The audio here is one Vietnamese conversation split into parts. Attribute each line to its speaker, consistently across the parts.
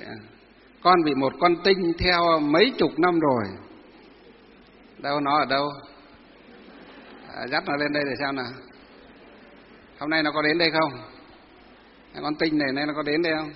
Speaker 1: con bị một con tinh theo mấy chục năm rồi. Đâu, nó ở đâu? Dắt nó lên đây để xem nào. Hôm nay nó có đến đây không? Con tinh này nay nó có đến đây không?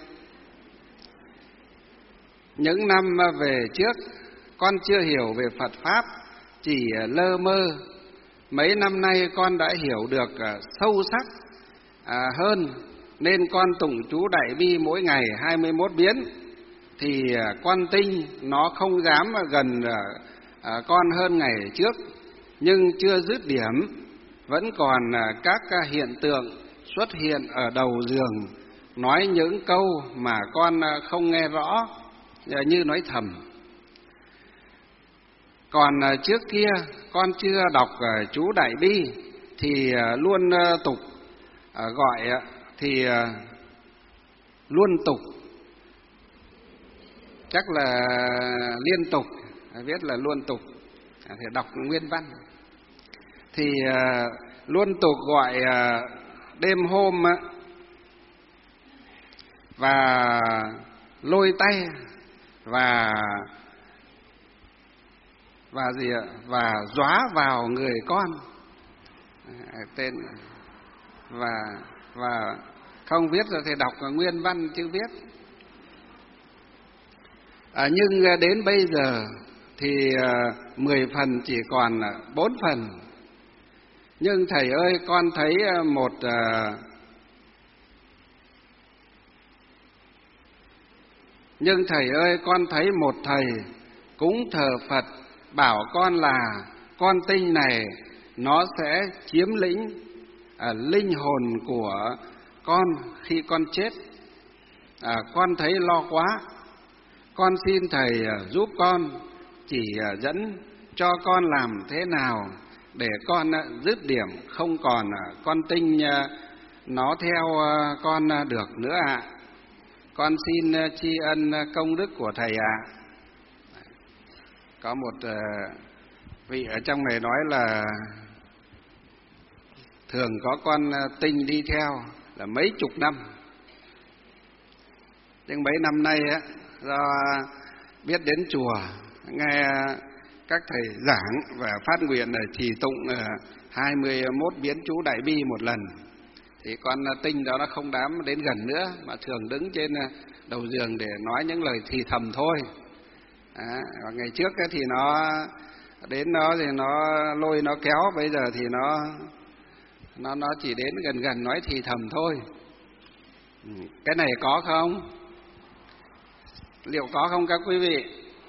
Speaker 1: Những năm về trước con chưa hiểu về Phật Pháp, chỉ lơ mơ. Mấy năm nay con đã hiểu được sâu sắc hơn, nên con tụng chú Đại Bi mỗi ngày 21 biến. Thì con tinh nó không dám gần con hơn ngày trước, nhưng chưa dứt điểm, vẫn còn các hiện tượng xuất hiện ở đầu giường, nói những câu mà con không nghe rõ, như nói thầm. Còn trước kia con chưa đọc chú Đại Bi thì luôn tục gọi thì luôn tục, chắc là liên tục, viết là luôn tục, thì đọc nguyên văn. Thì luôn tục gọi đêm hôm và lôi tay và gì ạ? Và dóa vào người con, tên và không viết rồi thì đọc nguyên văn chứ viết. Nhưng đến bây giờ thì 10 phần chỉ còn 4 phần. Nhưng thầy ơi, con thấy một thầy cúng thờ Phật bảo con là con tinh này nó sẽ chiếm lĩnh linh hồn của con khi con chết. Con thấy lo quá. Con xin thầy giúp con, chỉ dẫn cho con làm thế nào để con dứt điểm không còn con tinh nó theo con được nữa ạ. Con xin tri ân công đức của thầy ạ. Có một vị ở trong này nói là thường có con tinh đi theo là mấy chục năm. Nhưng mấy năm nay do biết đến chùa, nghe các thầy giảng và phát nguyện trì tụng 21 biến chú Đại Bi một lần, thì con tinh đó nó không dám đến gần nữa, mà thường đứng trên đầu giường để nói những lời thì thầm thôi. Ngày trước thì nó đến đó thì nó lôi nó kéo, bây giờ thì nó chỉ đến gần nói thì thầm thôi. Cái này có không? Liệu có không các quý vị?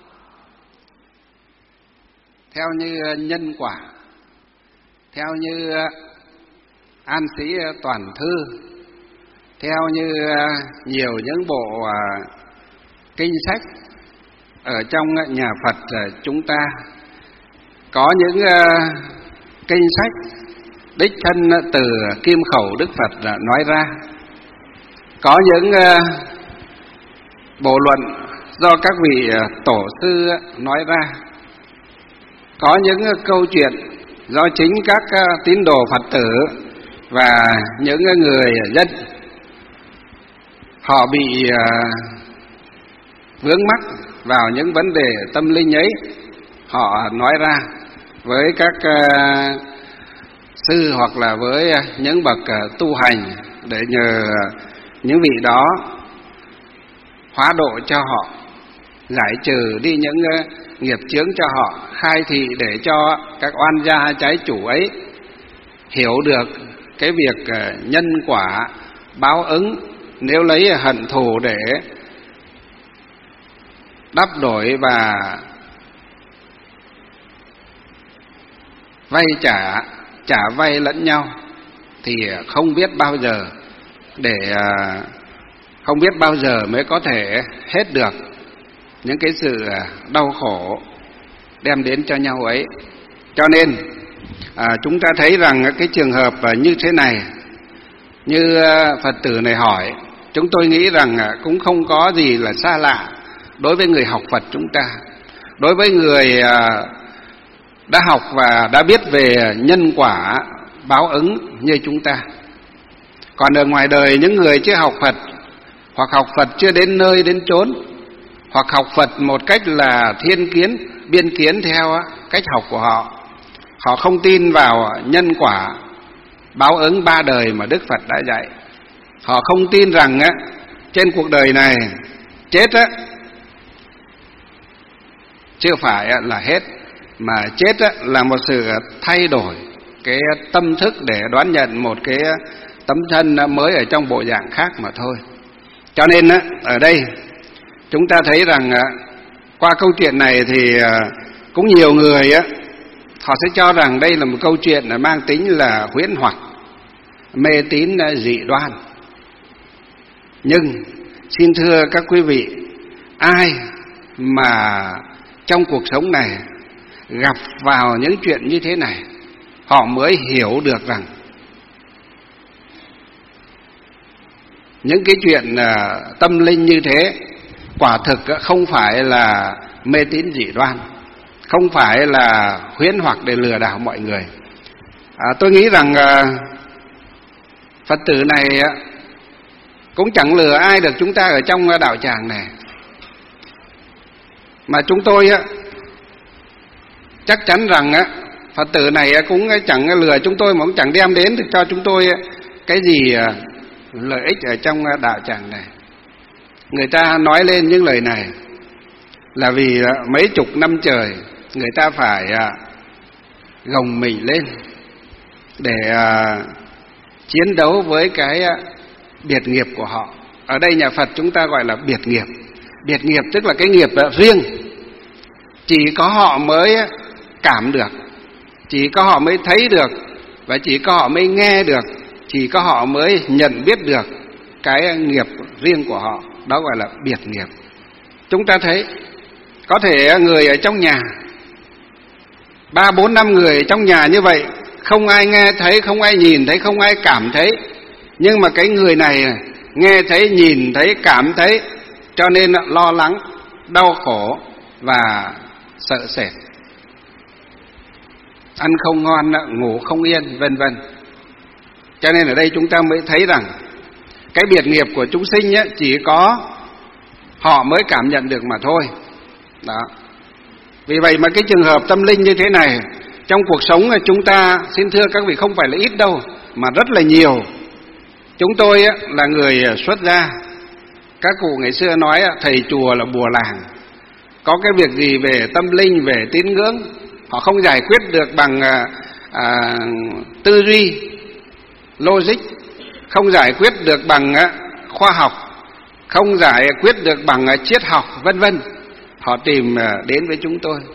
Speaker 1: Theo như nhân quả, theo như An Sĩ Toàn Thư, theo như nhiều những bộ kinh sách ở trong nhà Phật chúng ta, có những kinh sách đích thân từ kim khẩu Đức Phật nói ra, có những bộ luận do các vị tổ sư nói ra, có những câu chuyện do chính các tín đồ Phật tử và những người dân họ bị vướng mắc vào những vấn đề tâm linh ấy, họ nói ra với các sư hoặc là với những bậc tu hành để nhờ những vị đó hóa độ cho họ, giải trừ đi những nghiệp chướng cho họ, khai thị để cho các oan gia trái chủ ấy hiểu được cái việc nhân quả báo ứng, nếu lấy hận thù để đắp đổi và vay trả vay lẫn nhau thì không biết bao giờ mới có thể hết được những cái sự đau khổ đem đến cho nhau ấy. Cho nên chúng ta thấy rằng cái trường hợp như thế này, như Phật tử này hỏi, chúng tôi nghĩ rằng cũng không có gì là xa lạ đối với người học Phật chúng ta, đối với người đã học và đã biết về nhân quả báo ứng như chúng ta. Còn ở ngoài đời, những người chưa học Phật hoặc học Phật chưa đến nơi đến chốn hoặc học Phật một cách là thiên kiến, biên kiến theo cách học của họ. Họ không tin vào nhân quả báo ứng 3 đời mà Đức Phật đã dạy. Họ không tin rằng trên cuộc đời này chết chưa phải là hết, mà chết là một sự thay đổi cái tâm thức để đón nhận một cái tấm thân mới ở trong bộ dạng khác mà thôi. Cho nên ở đây chúng ta thấy rằng qua câu chuyện này thì cũng nhiều người họ sẽ cho rằng đây là một câu chuyện mang tính là huyễn hoặc, mê tín dị đoan. Nhưng xin thưa các quý vị, ai mà trong cuộc sống này gặp vào những chuyện như thế này, họ mới hiểu được rằng những cái chuyện tâm linh như thế quả thực không phải là mê tín dị đoan, không phải là huyễn hoặc để lừa đảo mọi người. Tôi nghĩ rằng Phật tử này cũng chẳng lừa ai được chúng ta ở trong đạo tràng này. Mà chúng tôi chắc chắn rằng Phật tử này cũng chẳng lừa chúng tôi, mà cũng chẳng đem đến được cho chúng tôi cái gì lợi ích ở trong đạo tràng này. Người ta nói lên những lời này là vì mấy chục năm trời người ta phải gồng mình lên để chiến đấu với cái biệt nghiệp của họ. Ở đây nhà Phật chúng ta gọi là biệt nghiệp. Biệt nghiệp tức là cái nghiệp riêng, chỉ có họ mới cảm được, chỉ có họ mới thấy được, và chỉ có họ mới nghe được, chỉ có họ mới nhận biết được cái nghiệp riêng của họ. Đó gọi là biệt nghiệp. Chúng ta thấy có thể người ở trong nhà 3, 4, 5 người trong nhà như vậy, không ai nghe thấy, không ai nhìn thấy, không ai cảm thấy, nhưng mà cái người này nghe thấy, nhìn thấy, cảm thấy, cho nên lo lắng, đau khổ và sợ sệt, ăn không ngon, ngủ không yên, vân vân. Cho nên ở đây chúng ta mới thấy rằng cái biệt nghiệp của chúng sinh chỉ có họ mới cảm nhận được mà thôi. Đó. Vì vậy mà cái trường hợp tâm linh như thế này trong cuộc sống chúng ta, xin thưa các vị, không phải là ít đâu, mà rất là nhiều. Chúng tôi là người xuất gia. Các cụ ngày xưa nói thầy chùa là bùa làng. Có cái việc gì về tâm linh, về tín ngưỡng, họ không giải quyết được bằng tư duy, logic, không giải quyết được bằng khoa học, không giải quyết được bằng triết học, vân vân. Họ tìm đến với chúng tôi.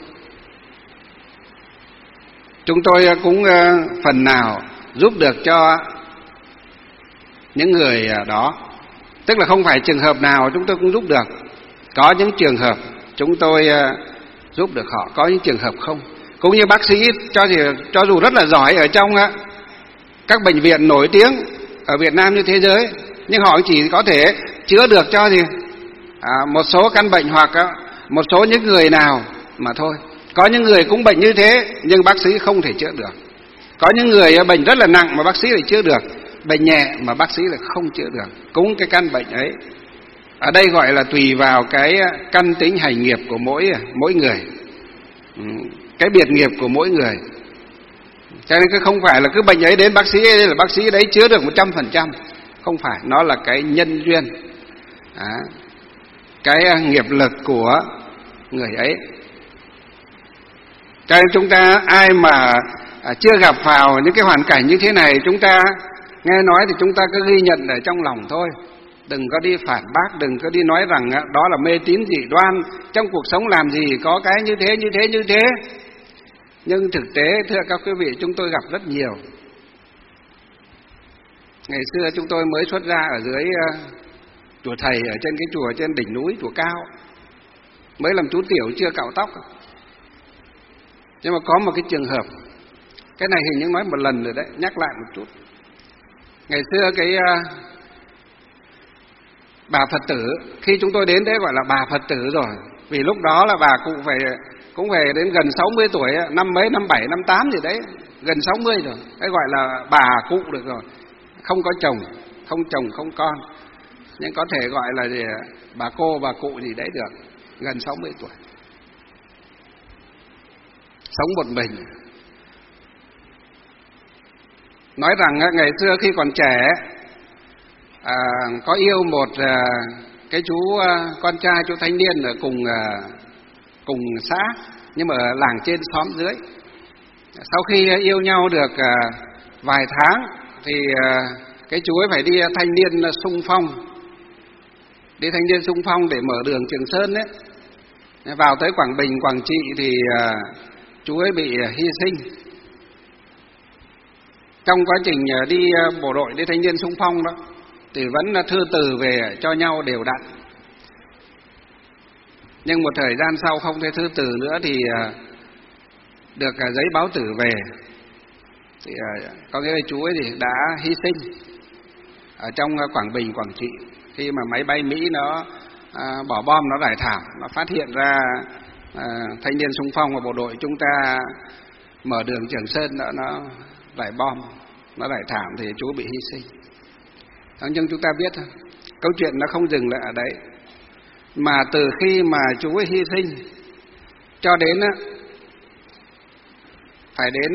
Speaker 1: Chúng tôi cũng phần nào giúp được cho những người đó. Tức là không phải trường hợp nào chúng tôi cũng giúp được. Có những trường hợp chúng tôi giúp được họ, có những trường hợp không. Cũng như bác sĩ cho dù rất là giỏi ở trong các bệnh viện nổi tiếng ở Việt Nam như thế giới, nhưng họ chỉ có thể chữa được cho một số căn bệnh hoặc một số những người nào mà thôi. Có những người cũng bệnh như thế nhưng bác sĩ không thể chữa được. Có những người bệnh rất là nặng mà bác sĩ lại chữa được, bệnh nhẹ mà bác sĩ lại không chữa được, cũng cái căn bệnh ấy. Ở đây gọi là tùy vào cái căn tính hành nghiệp của mỗi người, cái biệt nghiệp của mỗi người. Cho nên cái không phải là cứ bệnh ấy đến bác sĩ ấy là bác sĩ đấy chữa được 100%. Không phải, nó là cái nhân duyên, cái nghiệp lực của người ấy. Cho nên chúng ta ai mà chưa gặp vào những cái hoàn cảnh như thế này, chúng ta nghe nói thì chúng ta cứ ghi nhận ở trong lòng thôi. Đừng có đi phản bác, đừng có đi nói rằng đó là mê tín dị đoan, trong cuộc sống làm gì có cái như thế, như thế, như thế. Nhưng thực tế thưa các quý vị, chúng tôi gặp rất nhiều. Ngày xưa chúng tôi mới xuất ra ở dưới chùa thầy, ở trên cái chùa trên đỉnh núi, chùa cao, mới làm chú tiểu chưa cạo tóc. Nhưng mà có một cái trường hợp, cái này hình như nói một lần rồi đấy, nhắc lại một chút. Ngày xưa cái bà Phật tử, khi chúng tôi đến đấy gọi là bà Phật tử rồi, vì lúc đó là bà cụ cũng về đến gần 60 tuổi, năm mấy, năm 7, năm 8 gì đấy, gần 60 rồi, cái gọi là bà cụ được rồi, không có chồng, không con, nhưng có thể gọi là bà cô, bà cụ gì đấy được. gần 60 tuổi, sống một mình. Nói rằng ngày xưa khi còn trẻ có yêu một cái chú con trai, chú thanh niên ở cùng xã, nhưng mà ở làng trên xóm dưới. Sau khi yêu nhau được vài tháng thì cái chú ấy phải đi thanh niên xung phong, đi thanh niên xung phong để mở đường Trường Sơn đấy. Vào tới Quảng Bình, Quảng Trị thì chú ấy bị hy sinh. Trong quá trình đi bộ đội, đi thanh niên xung phong đó thì vẫn thư từ về cho nhau đều đặn. Nhưng một thời gian sau không thấy thư từ nữa thì được giấy báo tử về. Thì có nghĩa là chú ấy thì đã hy sinh ở trong Quảng Bình, Quảng Trị, khi mà máy bay Mỹ nó bỏ bom, nó rải thảm, nó phát hiện ra thanh niên xung phong và bộ đội chúng ta mở đường Trường Sơn đó, nó rải bom, nó rải thảm thì chú bị hy sinh. Nhưng chúng ta biết thôi, câu chuyện nó không dừng lại ở đấy, mà từ khi mà chú ấy hy sinh cho đến phải đến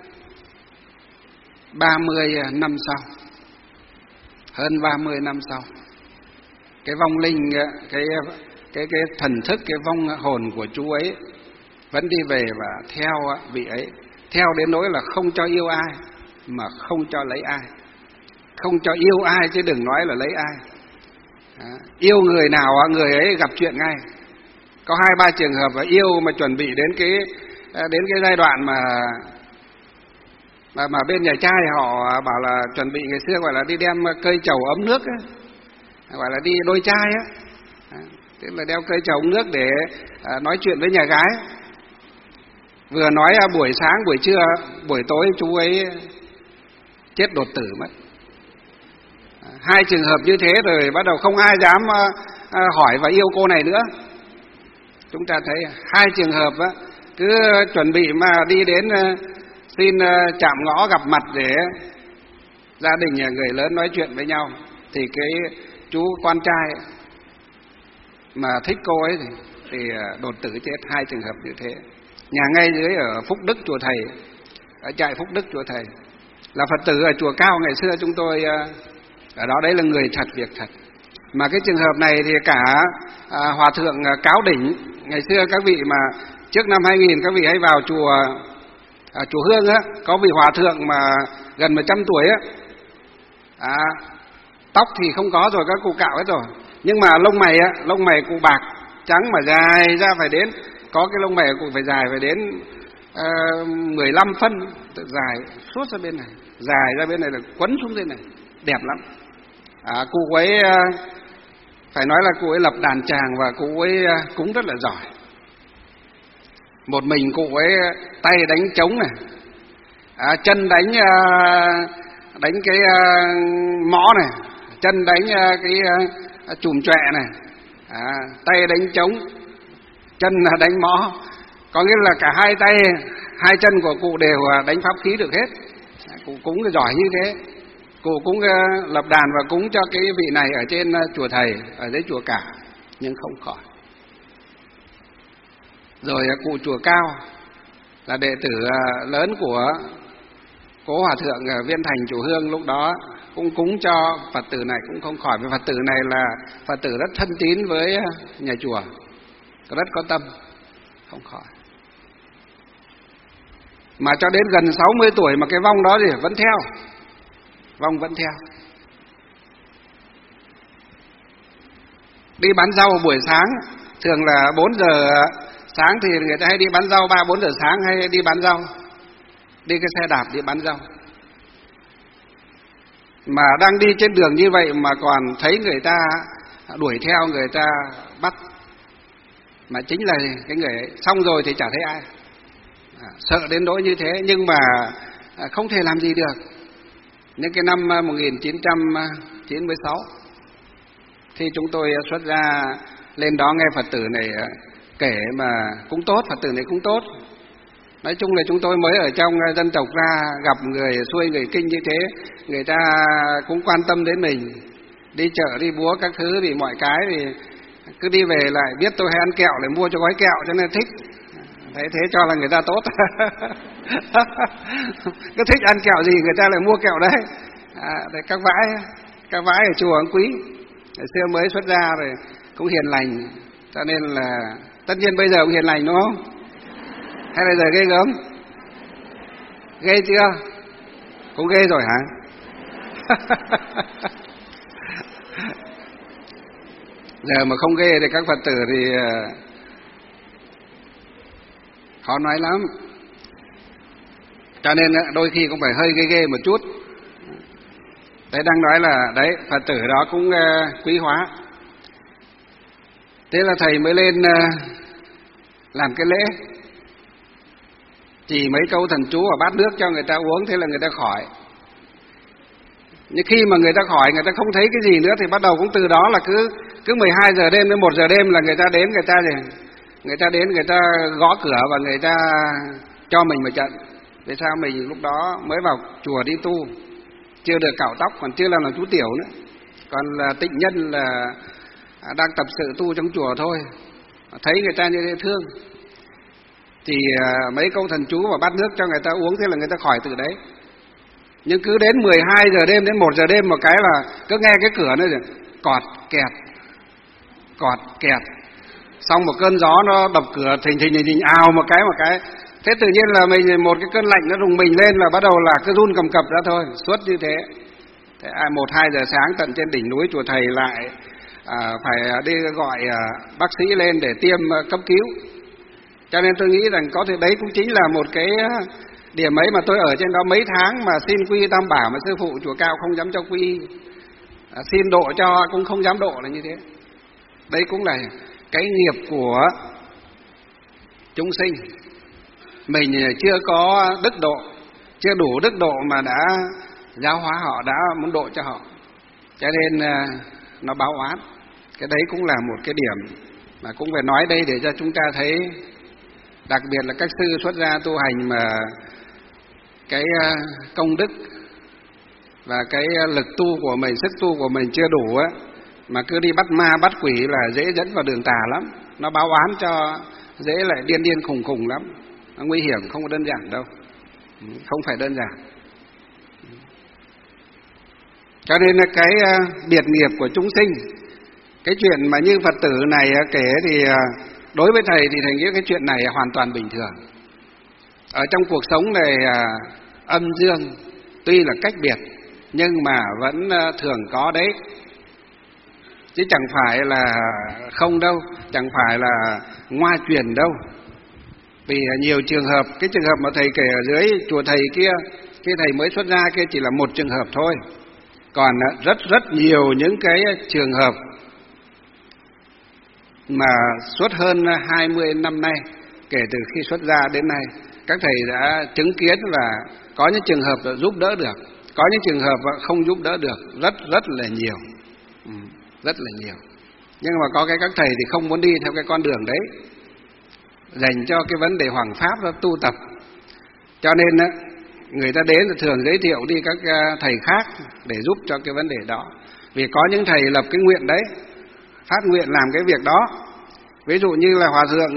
Speaker 1: 30 năm sau, hơn 30 năm sau, cái vong linh, cái thần thức, cái vong hồn của chú ấy vẫn đi về và theo vị ấy, theo đến nỗi là không cho yêu ai mà không cho lấy ai, không cho yêu ai chứ đừng nói là lấy ai. Yêu người nào người ấy gặp chuyện ngay. Có 2-3 trường hợp là yêu mà chuẩn bị đến cái giai đoạn mà bên nhà trai họ bảo là chuẩn bị, ngày xưa gọi là đi đem cây trầu ấm nước ấy, gọi là đi đôi trai á, tức là đeo cây trầu ấm nước để nói chuyện với nhà gái. Vừa nói buổi sáng, buổi trưa, buổi tối chú ấy chết đột tử mất. 2 trường hợp như thế rồi bắt đầu không ai dám hỏi và yêu cô này nữa. Chúng ta thấy 2 trường hợp cứ chuẩn bị mà đi đến xin chạm ngõ gặp mặt để gia đình người lớn nói chuyện với nhau, thì cái chú con trai mà thích cô ấy thì đột tử chết. 2 trường hợp như thế. Nhà ngay dưới ở Phúc Đức chùa Thầy, ở trại Phúc Đức chùa Thầy, là Phật tử ở chùa Cao ngày xưa chúng tôi ở đó. Đấy là người thật, việc thật. Mà cái trường hợp này thì cả Hòa thượng Cáo Đỉnh, ngày xưa các vị mà trước năm 2000 các vị hay vào chùa Hương á, có vị hòa thượng mà gần 100 tuổi á, tóc thì không có rồi, các cụ cạo hết rồi, nhưng mà lông mày cụ bạc trắng mà dài ra, phải đến, có cái lông mày cụ phải dài phải đến 15 phân, dài suốt ra bên này, dài ra bên này là quấn xuống bên này, đẹp lắm. Cụ ấy phải nói là cụ ấy lập đàn tràng và cụ ấy cúng rất là giỏi. Một mình cụ ấy tay đánh trống này, chân đánh cái mõ này, chân đánh cái chùm chọe này, tay đánh trống, chân đánh mõ, có nghĩa là cả 2 tay 2 chân của cụ đều đánh pháp khí được hết. Cụ cúng giỏi như thế. Cụ cũng lập đàn và cúng cho cái vị này ở trên chùa Thầy, ở dưới chùa Cả, nhưng không khỏi. Rồi cụ chùa Cao là đệ tử lớn của cố hòa thượng Viên Thành chùa Hương, lúc đó cũng cúng cho Phật tử này cũng không khỏi. Vì Phật tử này là Phật tử rất thân tín với nhà chùa, rất có tâm, không khỏi. Mà cho đến gần 60 tuổi mà cái vong đó thì vẫn theo, vong vẫn theo. Đi bán rau buổi sáng, thường là 4 giờ sáng thì người ta hay đi bán rau, 3-4 giờ sáng hay đi bán rau, đi cái xe đạp đi bán rau. Mà đang đi trên đường như vậy mà còn thấy người ta đuổi theo, người ta bắt, mà chính là cái người ấy. Xong rồi thì chả thấy ai, sợ đến nỗi như thế, nhưng mà không thể làm gì được. Những cái năm 1996 thì chúng tôi xuất ra lên đó nghe Phật tử này kể mà cũng tốt, Phật tử này cũng tốt. Nói chung là chúng tôi mới ở trong dân tộc ra, gặp người xuôi người kinh như thế, người ta cũng quan tâm đến mình, đi chợ đi búa các thứ thì mọi cái thì cứ đi về lại biết tôi hay ăn kẹo lại mua cho gói kẹo cho nên thích. Thế cho là người ta tốt. Cứ thích ăn kẹo gì người ta lại mua kẹo đấy. Đấy các vãi ở chùa quý. Ngày xưa mới xuất gia rồi cũng hiền lành, cho nên là tất nhiên bây giờ cũng hiền lành đúng không? Hay là giờ ghê gớm? Ghê chưa? Cũng ghê rồi hả? Giờ mà không ghê thì các Phật tử thì khó nói lắm. Cho nên đôi khi cũng phải hơi ghê một chút. Đấy, đang nói là đấy, Phật tử đó cũng quý hóa. Thế là thầy mới lên làm cái lễ, chỉ mấy câu thần chú và bát nước cho người ta uống, thế là người ta khỏi. Nhưng khi mà người ta khỏi, người ta không thấy cái gì nữa thì bắt đầu cũng từ đó là cứ 12 giờ đêm đến 1 giờ đêm là người ta đến, người ta gõ cửa và người ta cho mình một trận. Vì sao? Mình lúc đó mới vào chùa đi tu, chưa được cạo tóc, còn chưa làm chú tiểu nữa, còn là tịnh nhân là đang tập sự tu trong chùa thôi. Thấy người ta như thế thương thì mấy câu thần chú và bát nước cho người ta uống, thế là người ta khỏi từ đấy. Nhưng cứ đến 12 giờ đêm đến 1 giờ đêm một cái là cứ nghe cái cửa nó cọt kẹt, xong một cơn gió nó đập cửa thình ào một cái. Thế tự nhiên là mình một cái cơn lạnh nó rùng mình lên là bắt đầu là cứ run cầm cập ra thôi, suốt như thế. 1-2 giờ sáng tận trên đỉnh núi chùa thầy lại phải đi gọi bác sĩ lên để tiêm cấp cứu. Cho nên tôi nghĩ rằng có thể đấy cũng chính là một cái điểm ấy mà tôi ở trên đó mấy tháng mà xin quy Tam Bảo mà sư phụ chùa Cao không dám cho quy, xin độ cho cũng không dám độ là như thế. Đấy cũng là cái nghiệp của chúng sinh. Mình chưa có đức độ, chưa đủ đức độ mà đã giáo hóa họ, đã muốn độ cho họ, cho nên nó báo oán. Cái đấy cũng là một cái điểm mà cũng phải nói đây để cho chúng ta thấy, đặc biệt là các sư xuất gia tu hành mà cái công đức và cái lực tu của mình, sức tu của mình chưa đủ á, mà cứ đi bắt ma bắt quỷ là dễ dẫn vào đường tà lắm. Nó báo oán cho dễ lại điên khùng lắm. Nó nguy hiểm, không có đơn giản đâu, không phải đơn giản. Cho nên là cái biệt nghiệp của chúng sinh, cái chuyện mà như Phật tử này kể thì đối với thầy thì thầy nghĩ cái chuyện này hoàn toàn bình thường. Ở trong cuộc sống này âm dương tuy là cách biệt nhưng mà vẫn thường có đấy, chứ chẳng phải là không đâu, chẳng phải là ngoa truyền đâu. Vì nhiều trường hợp, cái trường hợp mà thầy kể ở dưới chùa thầy kia, cái thầy mới xuất gia kia chỉ là một trường hợp thôi. Còn rất nhiều những cái trường hợp mà suốt hơn 20 năm nay, kể từ khi xuất gia đến nay, các thầy đã chứng kiến là có những trường hợp đã giúp đỡ được, có những trường hợp không giúp đỡ được, rất là nhiều, rất là nhiều. Nhưng mà có cái các thầy thì không muốn đi theo cái con đường đấy, dành cho cái vấn đề hoằng pháp đó, tu tập. Cho nên người ta đến là thường giới thiệu đi các thầy khác để giúp cho cái vấn đề đó. Vì có những thầy lập cái nguyện đấy, phát nguyện làm cái việc đó. Ví dụ như là Hòa Thượng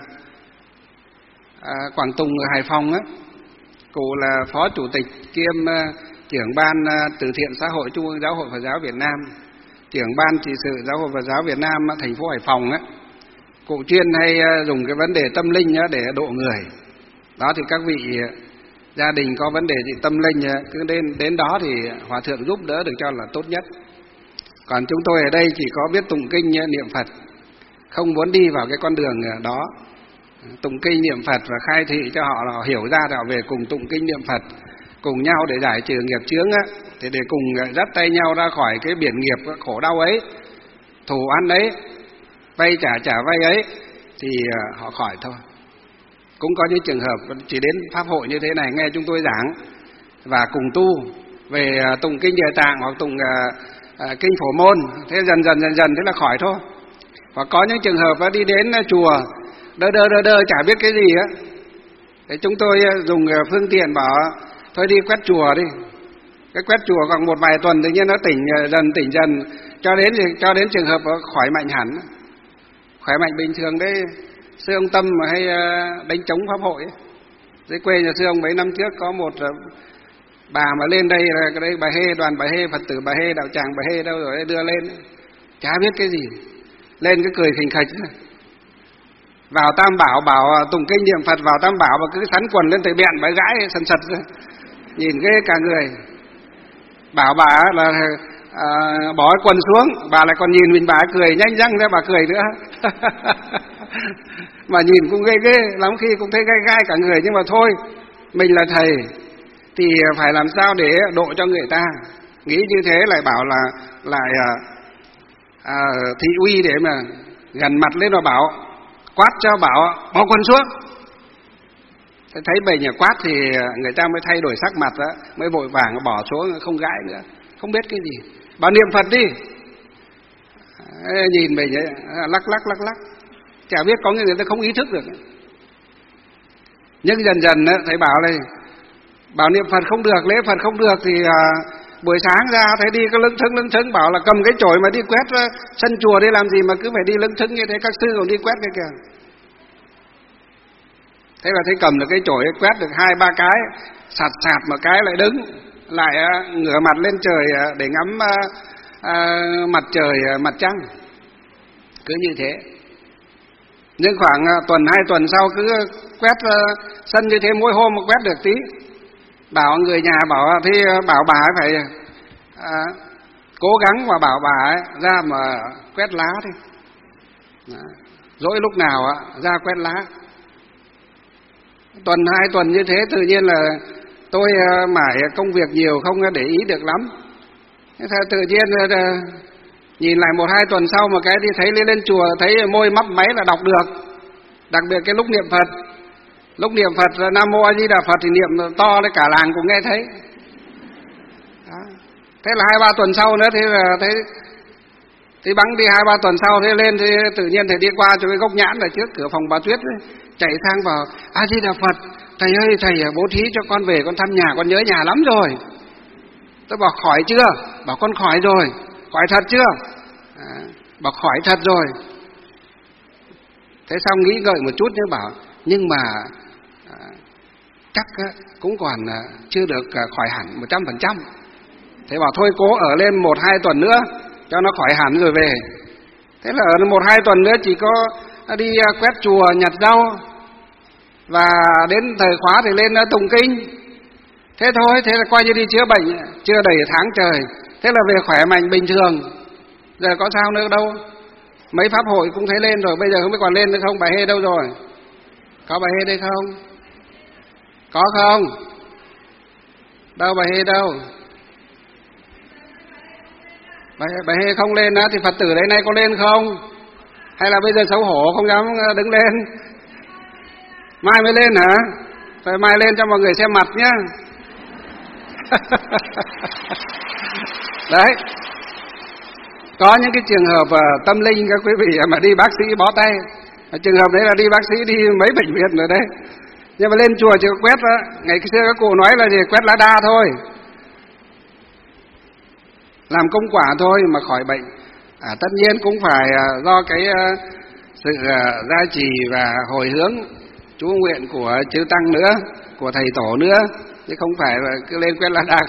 Speaker 1: Quảng Tùng ở Hải Phòng á, cụ là Phó Chủ tịch kiêm trưởng ban từ thiện xã hội Trung ương Giáo hội Phật giáo Việt Nam, trưởng ban trị sự Giáo hội Phật giáo Việt Nam thành phố Hải Phòng á. Cụ chuyên hay dùng cái vấn đề tâm linh để độ người. Đó thì các vị gia đình có vấn đề gì tâm linh cứ đến đó thì Hòa Thượng giúp đỡ được cho là tốt nhất. Còn chúng tôi ở đây chỉ có biết tụng kinh niệm Phật, không muốn đi vào cái con đường đó. Tụng kinh niệm Phật và khai thị cho họ hiểu ra họ về cùng tụng kinh niệm Phật, cùng nhau để giải trừ nghiệp chướng á, thì để cùng dắt tay nhau ra khỏi cái biển nghiệp khổ đau ấy, thù ăn ấy, vay trả vay ấy, thì họ khỏi thôi. Cũng có những trường hợp chỉ đến pháp hội như thế này nghe chúng tôi giảng và cùng tu về tụng kinh Địa Tạng hoặc tụng kinh Phổ Môn, thế dần dần thế là khỏi thôi. Hoặc có những trường hợp đi đến chùa đơ chả biết cái gì á, thế chúng tôi dùng phương tiện bảo thôi đi quét chùa đi. Cái quét chùa khoảng một vài tuần tự nhiên nó tỉnh dần cho đến trường hợp khỏi mạnh hẳn. khỏe mạnh bình thường đấy. Xưa ông Tâm mà hay đánh trống pháp hội ấy. Dưới quê nhà xưa ông mấy năm trước có một bà mà lên đây là cái đấy bà Hê, đoàn bà Hê, Phật tử bà Hê, đạo tràng bà Hê đâu rồi đưa lên, chả biết cái gì, lên cái cười khình khạch. Vào Tam Bảo bảo tụng kinh niệm Phật, vào Tam Bảo mà cứ sắn quần lên tới bẹn, bà gãi sần sật ra, nhìn ghê cả người. Bảo bà là bỏ quần xuống, bà lại còn nhìn mình, bà cười nhanh răng ra, bà cười nữa. Mà nhìn cũng ghê ghê lắm, khi cũng thấy gai gai cả người, nhưng mà thôi, mình là thầy thì phải làm sao để độ cho người ta. Nghĩ như thế lại bảo là lại thị uy để mà gần mặt lên, mà bảo quát cho bảo bỏ quần xuống. Thấy mình quát thì người ta mới thay đổi sắc mặt đó, mới vội vàng bỏ xuống, không gãi nữa, không biết cái gì. Bảo niệm Phật đi. Nhìn mình ấy, lắc lắc, chả biết, có người ta không ý thức được. Nhưng dần dần thầy bảo này, bảo niệm Phật không được, lễ Phật không được, thì buổi sáng ra thấy đi có lững thững, bảo là cầm cái chổi mà đi quét sân chùa đi làm gì mà cứ phải đi lững thững như thế, các sư còn đi quét cái kìa. Thế là thấy cầm được cái chổi quét được 2-3 cái, sạt một cái lại đứng, lại ngửa mặt lên trời để ngắm mặt trời mặt trăng. Cứ như thế. Nhưng khoảng tuần 2 tuần sau cứ quét sân như thế, mỗi hôm mà quét được tí. Bảo người nhà bảo thì bảo bà ấy phải cố gắng mà bảo bà ấy ra mà quét lá đi. Dỗi lúc nào ra quét lá. Tuần 2 tuần như thế tự nhiên là tôi mải công việc nhiều không để ý được lắm. Thế tự nhiên nhìn lại 1-2 tuần sau mà cái đi thấy lên chùa thấy môi mấp máy là đọc được. Đặc biệt cái lúc niệm Phật. Lúc niệm Phật Nam Mô A Di Đà Phật thì niệm to lên cả làng cũng nghe thấy. Đó. Thế là 2-3 tuần sau nữa thì bắn đi 2-3 tuần sau thế lên thì tự nhiên thầy đi qua cho cái gốc nhãn ở trước cửa phòng bà Tuyết ấy, chạy sang bảo A Di Đà Phật, thầy ơi thầy bố thí cho con về con thăm nhà, con nhớ nhà lắm rồi. Tôi bảo khỏi chưa? Bảo con khỏi rồi. Khỏi thật chưa? Bảo khỏi thật rồi. Thế xong nghĩ ngợi một chút nữa bảo nhưng mà chắc cũng còn chưa được khỏi hẳn 100%. Thế bảo thôi cố ở lên 1-2 tuần nữa cho nó khỏi hẳn rồi về. Thế là ở 1-2 tuần nữa chỉ có đi quét chùa nhặt rau, và đến thời khóa thì lên tụng kinh. Thế thôi, thế là coi như đi chữa bệnh chưa đầy tháng trời. Thế là về khỏe mạnh bình thường. Giờ có sao nữa đâu. Mấy pháp hội cũng thấy lên rồi, bây giờ không biết còn lên nữa không. Bà Hê đâu rồi? Có bà Hê đây không? Có không? Đâu bà Hê đâu? Bà Hê không lên á thì Phật tử đây nay có lên không? Hay là bây giờ xấu hổ không dám đứng lên? Mai mới lên hả? Phải mai lên cho mọi người xem mặt nhá. Đấy. Có những cái trường hợp tâm linh các quý vị mà đi bác sĩ bó tay. Trường hợp đấy là đi bác sĩ đi mấy bệnh viện rồi đấy. Nhưng mà lên chùa chỉ có quét đó. Ngày xưa các cụ nói là gì? Quét lá đa thôi, làm công quả thôi mà khỏi bệnh. Tất nhiên cũng phải do cái sự gia trì và hồi hướng chú nguyện của chư tăng nữa, của thầy tổ nữa, chứ không phải là cứ lên quét lá đa